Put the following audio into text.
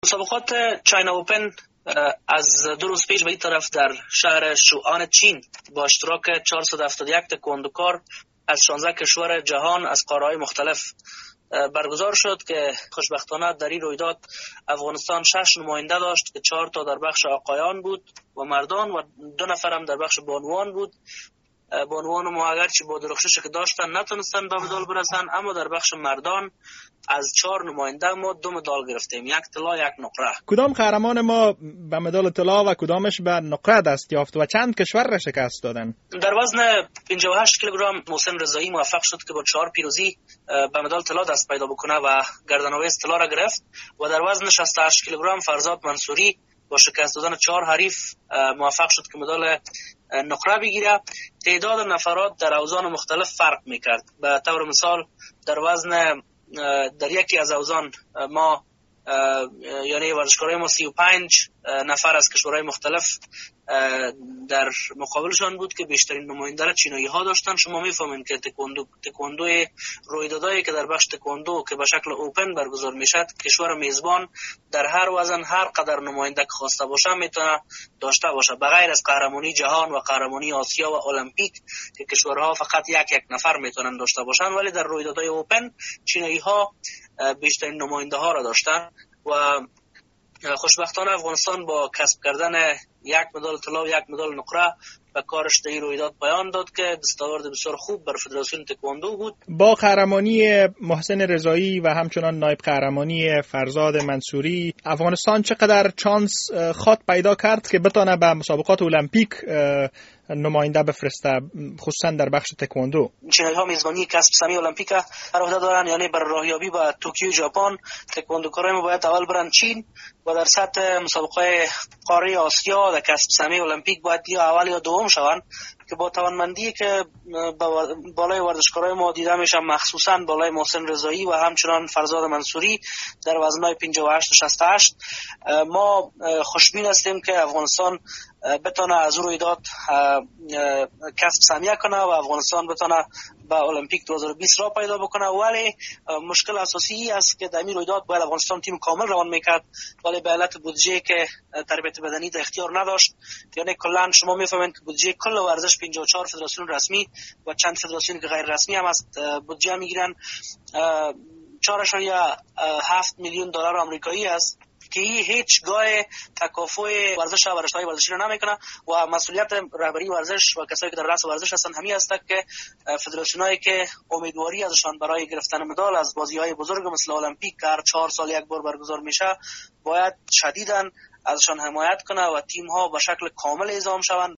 مسابقات چاینا اوپن از 2 روز پیش به این طرف در شهر شوآن چین با اشتراک 471 تکواندوکار از 16 کشور جهان از قاره‌های مختلف برگزار شد که خوشبختانه در این رویداد افغانستان 6 نماینده داشت که 4 تا در بخش آقایان بود و مردان و 2 نفر هم در بخش بانوان بود. بانوان ما اگرچه با درخششی که داشتن نتونستن به مدال برسن، اما در بخش مردان از 4 نماینده ما 2 مدال گرفتیم، 1 طلا 1 نقره. کدام قهرمان ما به مدال طلا و کدامش به نقره دست یافت و چند کشور را شکست دادن؟ در وزن 58 کیلوگرم محسن رضایی موفق شد که با 4 پیروزی به مدال طلا دست پیدا بکنه و گردن‌آویز طلا را گرفت و در وزن 68 کیلوگرم فرزاد منصوری با شکست دادن 4 حریف موفق شد که مدال نقره بگیره. تعداد نفرات در اوزان مختلف فرق میکرد. به طور مثال در یکی از اوزان ما یعنی ورزشکارای ما 35 نفر از کشورهای مختلف در مقابلشان بود که بیشترین نماینده را چینایی ها داشتن. شما میفهمین که تکواندو رویدادایی که در بخش تکواندو که به شکل اوپن برگزار میشد، کشور میزبان در هر وزن هر قدر نماینده که خواسته باشه میتونه داشته باشه، بغیر از قهرمانی جهان و قهرمانی آسیا و المپیک که کشورها فقط یک نفر میتونن داشته باشن، ولی در رویدادهای اوپن چینایی ها بیشترین نماینده ها را داشتن و خوشبختانه افغانستان با کسب کردن 1 مدال طلا و 1 مدال نقره به کارش در این رویداد پایان داد که دستاورد بسیار خوب بر فدراسیون تکواندو بود. با قهرمانی محسن رضایی و همچنان نایب قهرمانی فرزاد منصوری، افغانستان چقدر چانس خواهد پیدا کرد که بتونه به مسابقات المپیک نماینده بفرسته، خصوصا در بخش تکواندو؟ چینایی ها میزبانی کسب سهمیه المپیک بر عهده دارن، یعنی بر راهیابی به توکیو ژاپن تکواندوکارای ما باید اول برن چین و در سطح مسابقه قاره آسیا در کسب سهمیه المپیک باید یا اول یا دوم شوند که با توانمندی که بالای ورزشکارای ما دیده میشه، مخصوصا بالای محسن رضایی و همچنان فرزاد منصوری در وزن‌های 58 و 68 ما خوشبین هستیم که افغانستان بتونه از رویداد کسب سهمیه کنه و افغانستان بتونه به المپیک 2020 را پیدا بکنه. ولی مشکل اساسی است که در این رویداد باید افغانستان تیم کامل روان میکرد، ولی به علت بودجه که تربیت بدنی در اختیار نداشت، یعنی کلا شما میفهمید که بودجه کل ورزش 54 فدراسیون رسمی و چند فدراسیون که غیر رسمی هم است بودجه میگیرن 4.7 میلیون دلار آمریکایی است که هیچگاه تکافؤ ورزش و رشته‌های ورزشی را نمیکنه و مسئولیت رهبری ورزش و کسایی که در رأس ورزش هستند همین است که فدراسیونایی که امیدواری ازشان برای گرفتن مدال از بازی‌های بزرگ مثل المپیک که هر 4 سال یک بار برگزار میشه باید شدیداً ازشان حمایت کنه و تیم‌ها به شکل کامل اعزام شوند